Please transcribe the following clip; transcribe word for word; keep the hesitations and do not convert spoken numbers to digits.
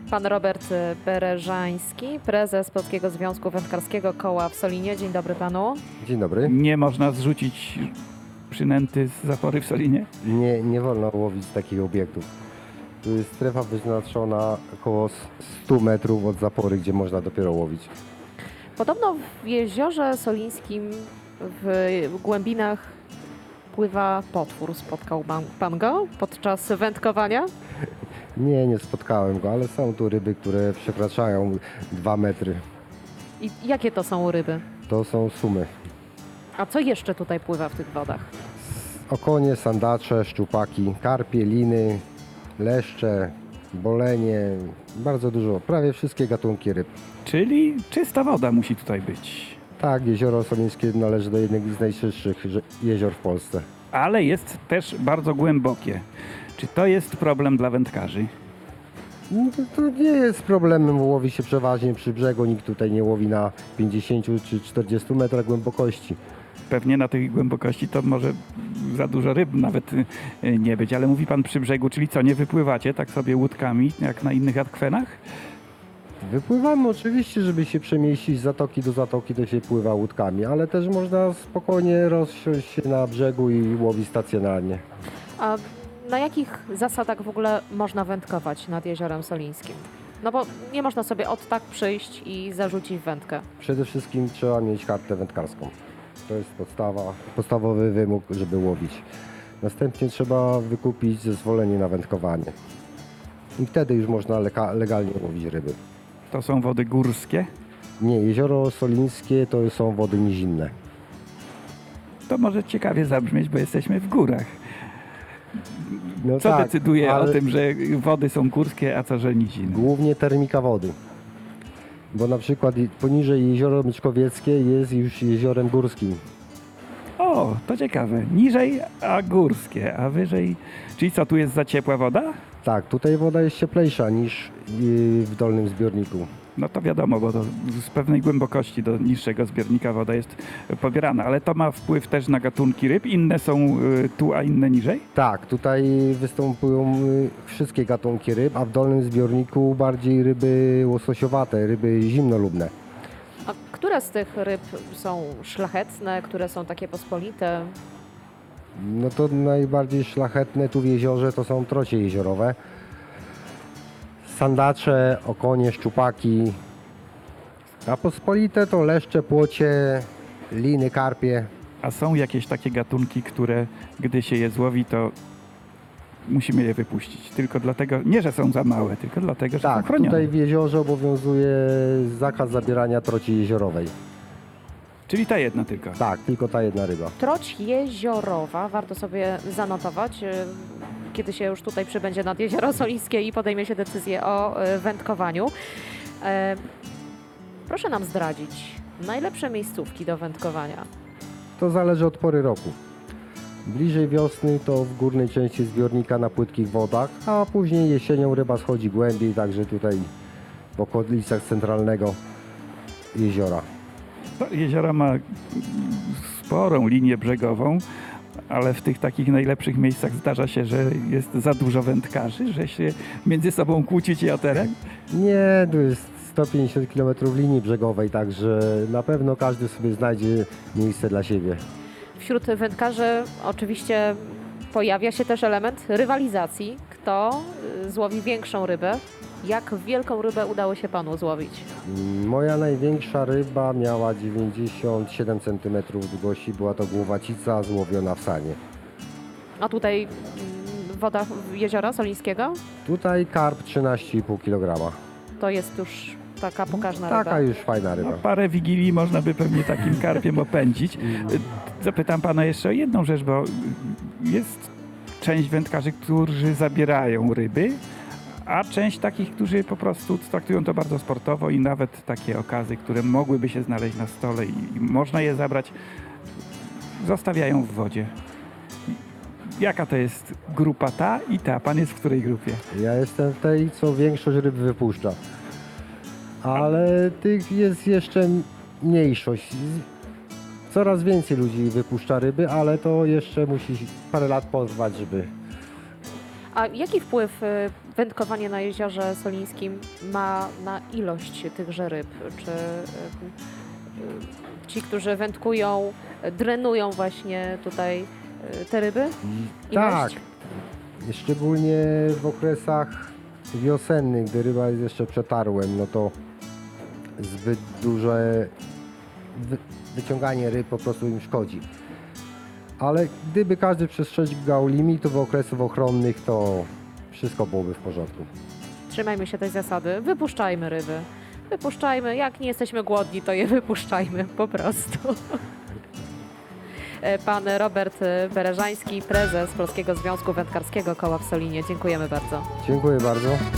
Pan Robert Bereżański, prezes Polskiego Związku Wędkarskiego Koła w Solinie. Dzień dobry panu. Dzień dobry. Nie można zrzucić przynęty z zapory w Solinie? Nie, nie wolno łowić takich obiektów. Tu jest strefa wyznaczona około stu metrów od zapory, gdzie można dopiero łowić. Podobno w jeziorze solińskim w głębinach pływa potwór. Spotkał pan, pan go podczas wędkowania? Nie, nie spotkałem go, ale są tu ryby, które przekraczają dwa metry. I jakie to są ryby? To są sumy. A co jeszcze tutaj pływa w tych wodach? Okonie, sandacze, szczupaki, karpie, liny, leszcze, bolenie. Bardzo dużo, prawie wszystkie gatunki ryb. Czyli czysta woda musi tutaj być. Tak, jezioro solińskie należy do jednego z najczystszych jezior w Polsce. Ale jest też bardzo głębokie. Czy to jest problem dla wędkarzy? No to, to nie jest problemem, łowi się przeważnie przy brzegu, nikt tutaj nie łowi na pięćdziesięciu czy czterdziestu metrach głębokości. Pewnie na tej głębokości to może za dużo ryb nawet y, nie być, ale mówi pan przy brzegu, czyli co, nie wypływacie tak sobie łódkami jak na innych akwenach? Wypływamy oczywiście, żeby się przemieścić z zatoki do zatoki, to się pływa łódkami, ale też można spokojnie rozsiąść się na brzegu i łowić stacjonarnie. A na jakich zasadach w ogóle można wędkować nad Jeziorem Solińskim? No bo nie można sobie od tak przyjść i zarzucić wędkę. Przede wszystkim trzeba mieć kartę wędkarską. To jest podstawa, podstawowy wymóg, żeby łowić. Następnie trzeba wykupić zezwolenie na wędkowanie. I wtedy już można leka- legalnie łowić ryby. To są wody górskie? Nie, jezioro solińskie to są wody nizinne. To może ciekawie zabrzmieć, bo jesteśmy w górach. No Co tak, decyduje ale o tym, że wody są górskie, a co, że niziny? Głównie termika wody. Bo na przykład poniżej jezioro Myczkowieckie jest już jeziorem górskim. O, to ciekawe. Niżej, a górskie, a wyżej... Czyli co, tu jest za ciepła woda? Tak, tutaj woda jest cieplejsza niż yy, w dolnym zbiorniku. No to wiadomo, bo to z pewnej głębokości do niższego zbiornika woda jest pobierana, ale to ma wpływ też na gatunki ryb. Inne są y, tu, a inne niżej? Tak, tutaj występują yy, wszystkie gatunki ryb, a w dolnym zbiorniku bardziej ryby łososiowate, ryby zimnolubne. A które z tych ryb są szlachetne, które są takie pospolite? No to najbardziej szlachetne tu w jeziorze to są trocie jeziorowe. Sandacze, okonie, szczupaki. A pospolite to leszcze, płocie, liny, karpie. A są jakieś takie gatunki, które gdy się je złowi, to musimy je wypuścić. Tylko dlatego, nie że są za małe, tylko dlatego, że są Tak, chronione. tutaj w jeziorze obowiązuje zakaz zabierania troci jeziorowej. Czyli ta jedna tylko. Tak, tylko ta jedna ryba. Troć jeziorowa, warto sobie zanotować, y, kiedy się już tutaj przybędzie nad Jezioro Solińskie i podejmie się decyzję o y, wędkowaniu. E, Proszę nam zdradzić najlepsze miejscówki do wędkowania. To zależy od pory roku. Bliżej wiosny to w górnej części zbiornika na płytkich wodach, a później jesienią ryba schodzi głębiej, także tutaj w okolicach centralnego jeziora. To jezioro ma sporą linię brzegową, ale w tych takich najlepszych miejscach zdarza się, że jest za dużo wędkarzy, że się między sobą kłócicie o teren. Nie, tu jest sto pięćdziesiąt kilometrów linii brzegowej, także na pewno każdy sobie znajdzie miejsce dla siebie. Wśród wędkarzy oczywiście pojawia się też element rywalizacji. Kto y, złowi większą rybę? Jak wielką rybę udało się panu złowić? Moja największa ryba miała dziewięćdziesiąt siedem centymetrów długości, była to głowacica złowiona w Sanie. A tutaj mm, woda Jeziora Solińskiego Tutaj karp trzynaście i pół kilograma. to jest już taka pokaźna ryba. Taka już fajna ryba. No, parę wigilii można by pewnie takim karpiem opędzić. Zapytam pana jeszcze o jedną rzecz, bo jest część wędkarzy, którzy zabierają ryby, a część takich, którzy po prostu traktują to bardzo sportowo i nawet takie okazy, które mogłyby się znaleźć na stole i, i można je zabrać, zostawiają w wodzie. Jaka to jest grupa ta i ta? Pan jest w której grupie? Ja jestem w tej, co większość ryb wypuszcza. Ale tych jest jeszcze mniejszość. Coraz więcej ludzi wypuszcza ryby, ale to jeszcze musi parę lat potrwać, żeby A jaki wpływ y, wędkowanie na Jeziorze Solińskim ma na ilość tychże ryb? Czy y, y, ci, którzy wędkują, y, drenują właśnie tutaj y, te ryby? Tak, Ilość? szczególnie w okresach wiosennych, gdy ryba jest jeszcze przetarłem, no to zbyt duże wy wyciąganie ryb po prostu im szkodzi. Ale gdyby każdy przestrzegał limitów okresów ochronnych, to wszystko byłoby w porządku. Trzymajmy się tej zasady. Wypuszczajmy ryby. Wypuszczajmy. Jak nie jesteśmy głodni, to je wypuszczajmy po prostu. E, Pan Robert Bereżański, prezes Polskiego Związku Wędkarskiego Koła w Solinie. Dziękujemy bardzo. Dziękuję bardzo.